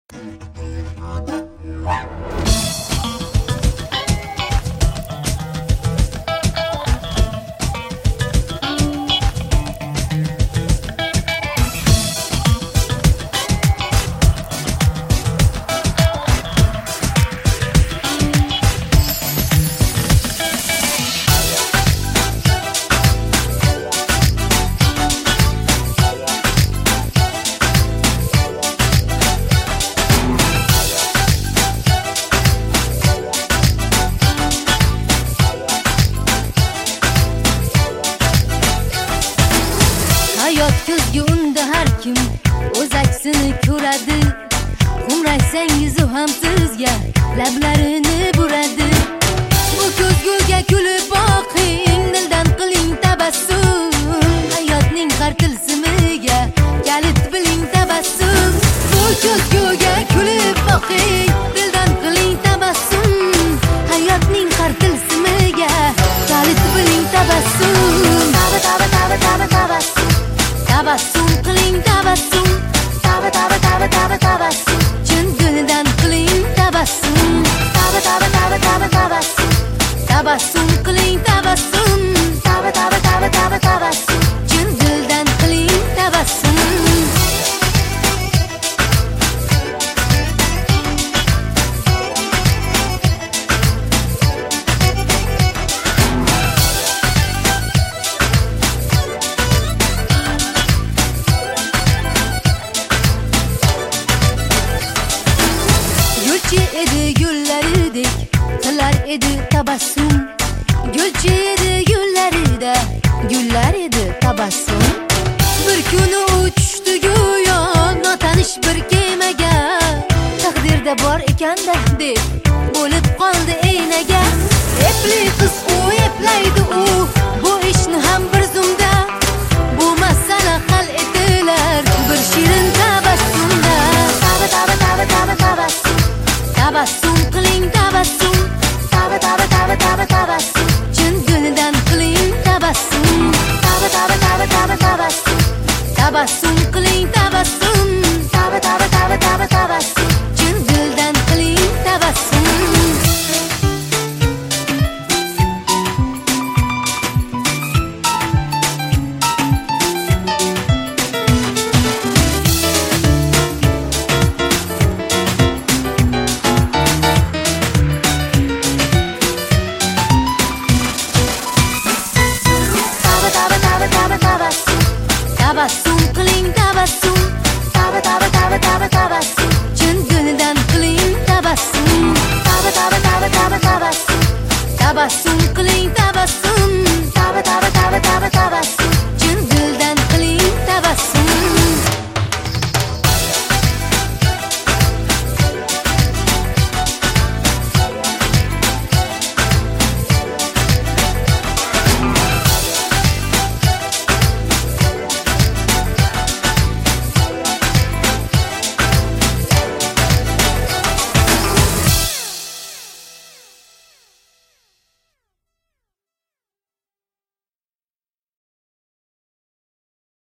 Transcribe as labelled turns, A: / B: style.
A: Hayot ko'zga unda har kim o'z aksini ko'radi. Xo'mraysangiz u ham sizga lablarini buradi. Bu ko'zguga kulib boqing, dildan qiling tabassum. Hayotning har tilsimiga kalit biling tabassum. Bu ko'zguga kulib boqing, dildan qiling tabassum. Hayotning har tilsimiga kalit biling tabassum. Tabassum. Tabassum qiling tabassum. Tabassum. Chin dildan qiling tabassum. Tabassum. Tabassum qiling tabassum. Tabassum. Chin dildan qiling tabassum. Gulchi edi gullaridek qilar edi tabassum. Gulchi edi gullarida gullar edi tabassum. Bir kuni uchdi go'yo notanish bir kemaga. Taqdirda bor ekanda deb bo'lib qoldi eynaga. Epli qiz u eplaydi u bu ishni ham bir zumda. Bu masala hal etilar bir shirin tabassumda. Tabassum qiling tabassum. Tabassum. Chin dildan qiling tabassum. Tabassum